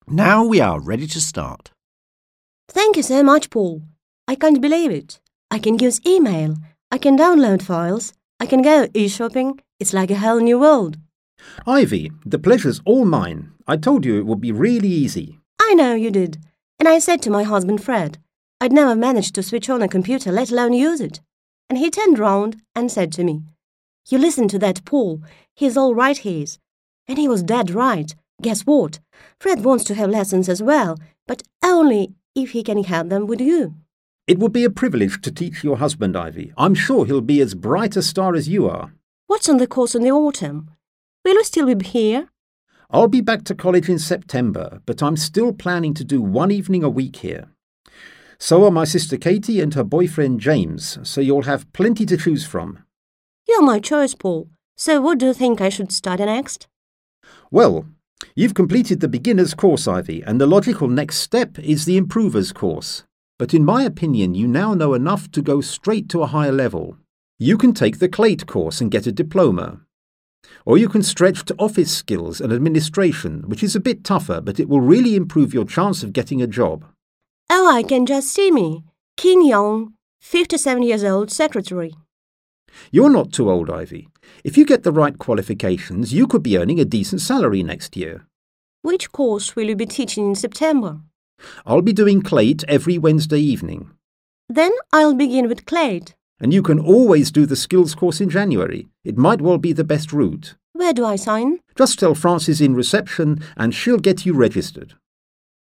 Now we are ready to start. Thank you so much, Paul. I can't believe it. I can use email. I can download files. I can go e-shopping. It's like a whole new world. Ivy, the pleasure's all mine. I told you it would be really easy. I know you did. And I said to my husband Fred, I'd never managed to switch on a computer, let alone use it. And he turned round and said to me, "You listen to that Paul. He's all right, he is." And he was dead right. Guess what? Fred wants to have lessons as well, but only if he can have them with you. It would be a privilege to teach your husband, Ivy. I'm sure he'll be as bright a star as you are. What's on the course in the autumn? Will you still be here? I'll be back to college in September, but I'm still planning to do one evening a week here. So are my sister Katie and her boyfriend James, so you'll have plenty to choose from. You're my choice, Paul. So what do you think I should study next? Well, you've completed the beginner's course, Ivy, and the logical next step is the improver's course. But in my opinion, you now know enough to go straight to a higher level. You can take the CLATE course and get a diploma. Or you can stretch to office skills and administration, which is a bit tougher, but it will really improve your chance of getting a job. Oh, I can just see me. Kim Young, 57 years old, secretary. You're not too old, Ivy. If you get the right qualifications, you could be earning a decent salary next year. Which course will you be teaching in September? I'll be doing CLATE every Wednesday evening. Then I'll begin with CLATE. And you can always do the skills course in January. It might well be the best route. Where do I sign? Just tell Frances in reception and she'll get you registered.